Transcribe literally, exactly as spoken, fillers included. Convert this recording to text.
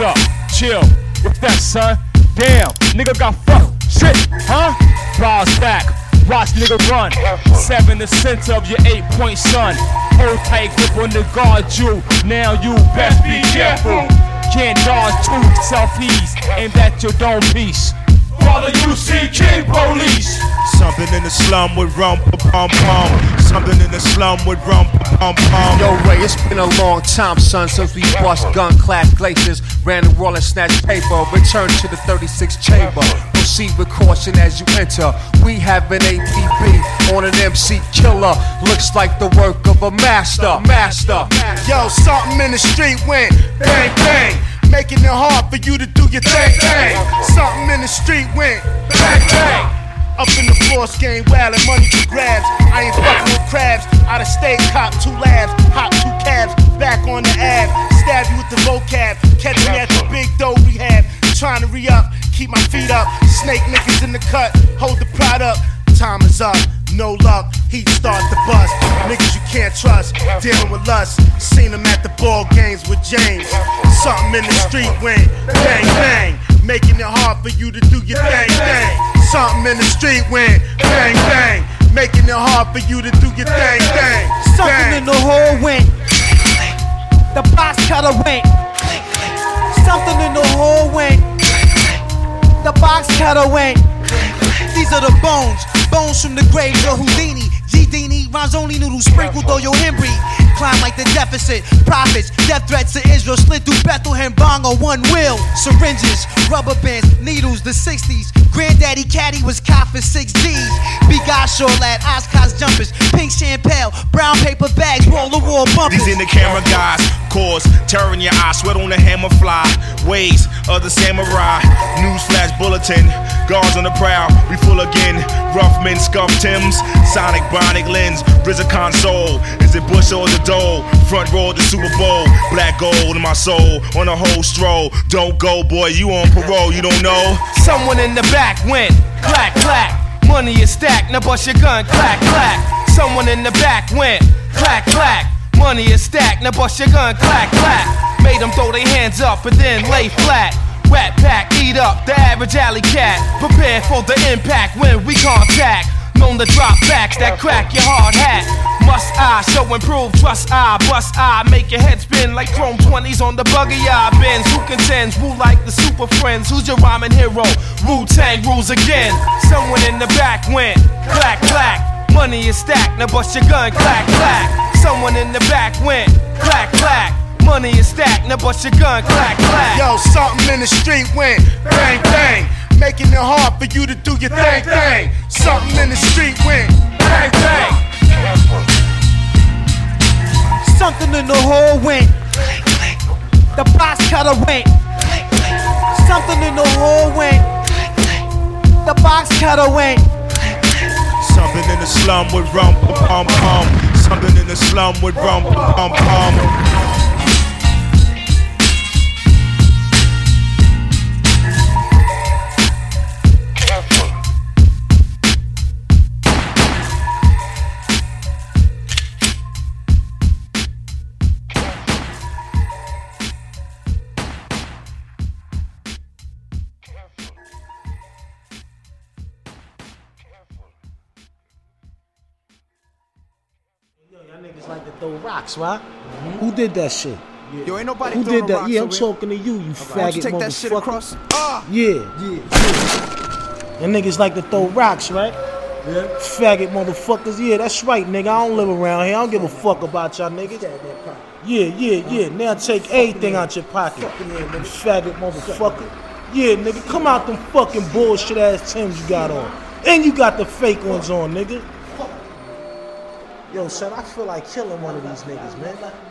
Hold up, chill. What's that, son? Damn, nigga got fucked. Shit, huh? Bars back. Watch nigga run. Seven the center of your eight-point son. Hold tight grip on the guard you. Now you best be careful. Can't dodge two selfies aimed at your dome piece. Father U C King Police. Something in the slum with rum pum pum. Something in the slum with rum pum pum. Yo, Ray, it's been a long time, son, since we bust gun-clad glaciers, ran the wall and snatched paper. Return to the thirty-six chamber. Proceed with caution as you enter. We have an A P B on an M C killer. Looks like the work of a master. Master. Yo, something in the street went bang bang, making it hard for you to do your thing thing. Something in the street went bang bang. Up in the floors, game wild and money for grabs. I ain't fucking with crabs. Out of state, cop two labs, hop two cabs, back on the ab. Stab you with the vocab, catch me at the big dough rehab. Trying to re-up, keep my feet up. Snake niggas in the cut, hold the pride up. Time is up, no luck, heat start the bust. Niggas you can't trust, dealing with lust. Seen them at the ball games with James. Something in the street went bang bang, making it hard for you to do your thing thing. Something in the street went bang bang, making it hard for you to do your thing thing. Something in the hole went. The box cutter went. Something in the hole went. The box cutter went. These are the bones, bones from the grave of Houdini. G-Dini, rhymes only noodles sprinkled on your Henry. Climb like the deficit, profits, death threats to Israel. Slid through Bethlehem, bong on one wheel. Syringes, rubber bands, needles, the sixties. Granddaddy Caddy was cop for six G's. Bigasho lad, Oscars jumpers, pink champagne, brown paper bags, wall to wall bumpers. These in the camera guys, cause terror in your eyes, sweat on the hammer fly. Ways of the samurai, newsflash bulletin, guards on the prowl, we full again. Rough men, scuff Tims, Sonic bionic lens, R Z A console. Is it Bush or the Dole? Front row of the Super Bowl, black gold in my soul, on a whole stroll. Don't go, boy, you on parole, you don't know. Someone in the back went clack clack. Money is stacked, now bust your gun, clack clack. Someone in the back went clack clack. Money is stacked, now bust your gun, clack clack. Made them throw their hands up and then lay flat. Rat pack, eat up the average alley cat. Prepare for the impact when we contact. Known to drop backs that crack your hard hat. Must I show improve, trust I, bust I. Make your head spin like chrome twenties on the buggy I bends. Who contends, woo like the super friends. Who's your rhyming hero? Wu-Tang rules again. Someone in the back went clack clack. Money is stacked, now bust your gun, clack clack. Someone in the back went clack clack. Money is stacked, now bust your gun, clack clack. Yo, something in the street went bang bang, making it hard for you to do your thing thing. Something in the street went bang bang. Something in the hole went. The box cutter went. Something in the hole went. The box cutter went. Something in the slum with rum pum pum. Something in the slum with rum pum pum. Niggas like to throw rocks, right? Mm-hmm. Who did that shit? Yeah. Yo, ain't nobody Who throwing did that? rocks Yeah, I'm over talking to you, you okay. faggot you take motherfucker. that shit across? Ah! Yeah, yeah, yeah. And niggas like to throw rocks, right? Yeah. Faggot motherfuckers. Yeah, that's right, nigga. I don't live around here. I don't give a fuck about y'all niggas. Yeah, yeah, yeah. Now take everything out your pocket. You faggot motherfucker. Yeah, nigga. Come out them fucking bullshit ass Timbs you got on. And you got the fake ones on, nigga. Yo, son, I feel like killing one of these niggas, man.